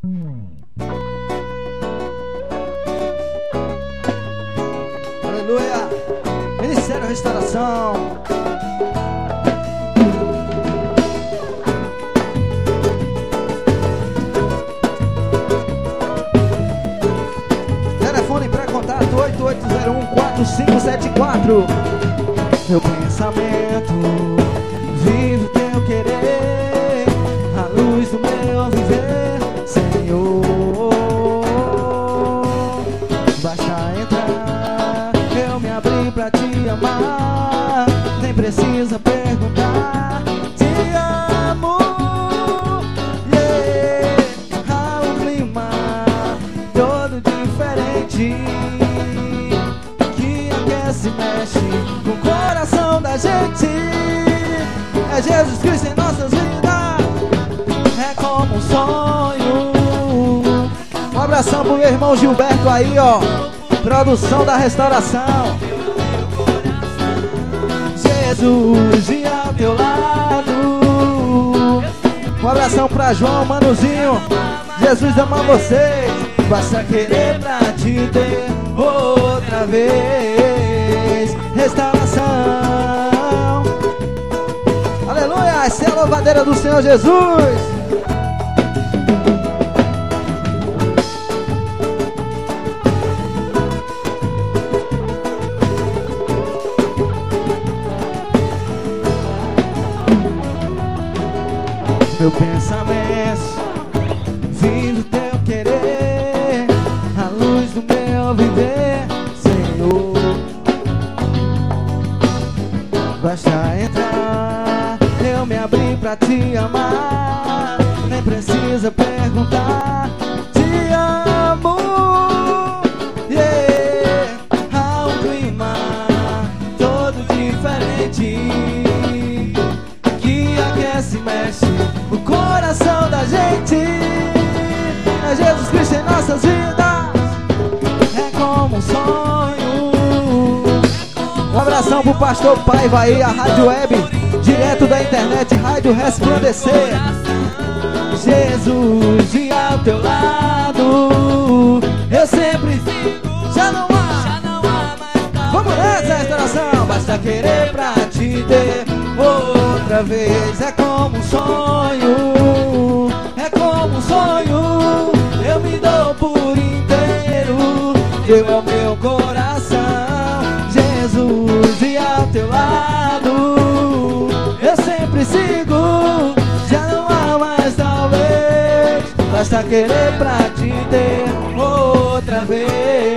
Aleluia. Ministério Restauração. Telefone para contato 8801-4574. Meu pensamento vive o teu querer, a luz do meu viver, Senhor. Basta entrar, eu me abri pra te amar, nem precisa perguntar. Te amo, yeah. Há um clima todo diferente que aquece e mexe com o coração da gente. É Jesus Cristo em nossas vidas, é como um sonho. Um abração pro meu irmão Gilberto aí, ó, produção da restauração. Jesus e ao teu lado. Um abração pra João, Manuzinho. Jesus ama vocês. Basta querer pra te ter outra vez. Restauração. Aleluia, essa é a louvadeira do Senhor Jesus. Meu pensamento vive o teu querer, a luz do meu viver, Senhor. Basta entrar, eu me abri pra te amar, nem precisa perguntar. Te amo, yeah. Há um clima todo diferente que aquece e mexe o coração da gente. É Jesus Cristo em nossas vidas, é como um sonho. Um abração pro pastor Paiva aí, a rádio web, direto da internet, Rádio Resplandecer. Jesus e ao teu lado, eu sempre já não há mais. Vamos nessa restauração, basta querer pra te ter outra vez. É como um sonho, é como um sonho. Eu me dou por inteiro, teu é o meu coração. Jesus e ao teu lado, eu sempre sigo. Já não há mais talvez, basta querer pra te ter outra vez.